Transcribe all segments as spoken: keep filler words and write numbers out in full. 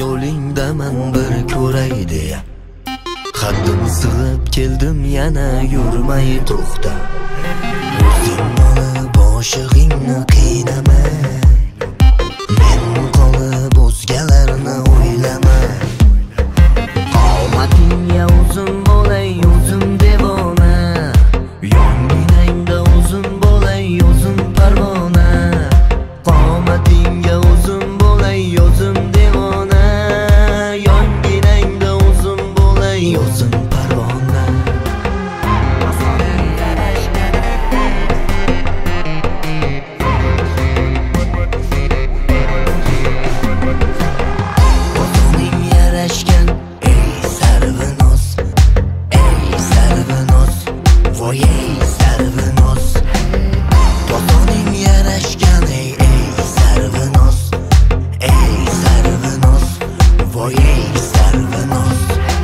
yo'lingdaman bir ko'ray deya. Xatdim sig'ib keldim yana yurmay to'xta. O'zing olib boshig'ingni qiynama. Men qolib o'zgalarni o'ylama. Qomatingga uzun bo'lay o'zim devona. Yonginangda uzun bo'lay o'zim parvona. Qomatingga uzun bo'lay o'zim devona. Yonginangda uzun bo'lay o'zim parvona. O'zing yarashgan ey sarvinoz, ey sarvinoz, voy ey sarvinoz. O'zing yarashgan ey ey sarvinoz, ey sarvinoz, voy ey sarvinoz.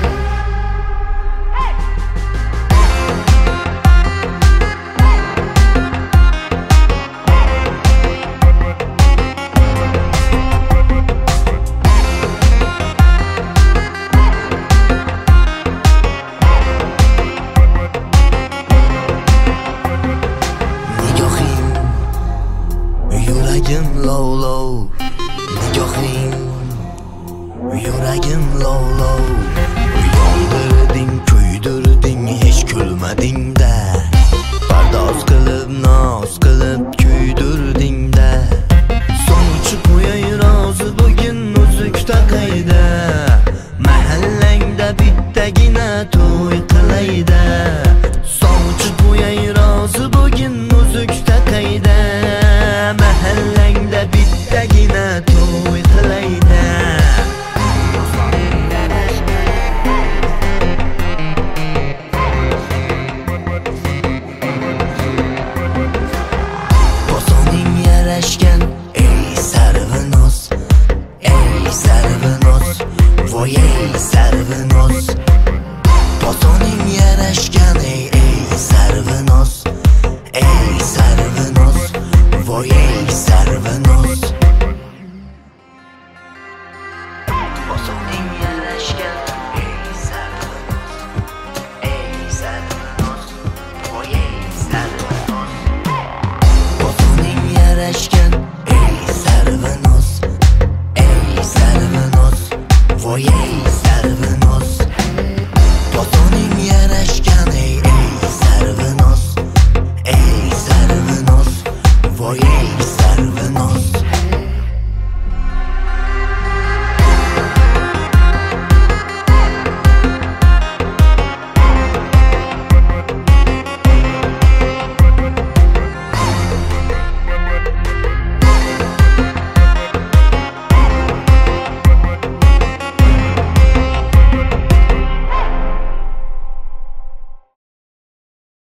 Nigohing, yuragim lov lov. Nigohing, yuragim lov lov. Yondirding, kuydirding, hech kulmading-da. Pardoz qilib, noz qilib kuydirding-da. So'ngchi qo'yay rozi bugun uzuk taqayda. Mahallangda bittagina to'y qilayda. So'ngchi qo'yay rozi bugun uzuk taqayda. Mahallangda bittagina to'y qilayda. Qo'soning yarashgan ey sarvinoz, ey sarvinoz, voy ey sarvinoz. Qo'soning yarashgan ey ey sarvinoz, ey sarvinoz, voy ey sarvinoz. Qo'soning yarashgan ey sarvinoz, ey sarvinoz, voy ey sarvinoz. Qo'soning yarashgan ey sarvinoz, ey sarvinoz, voy ey sarvinoz. Qo'soning yarashgan ey ey sarvinoz, ey sarvinoz, voy ey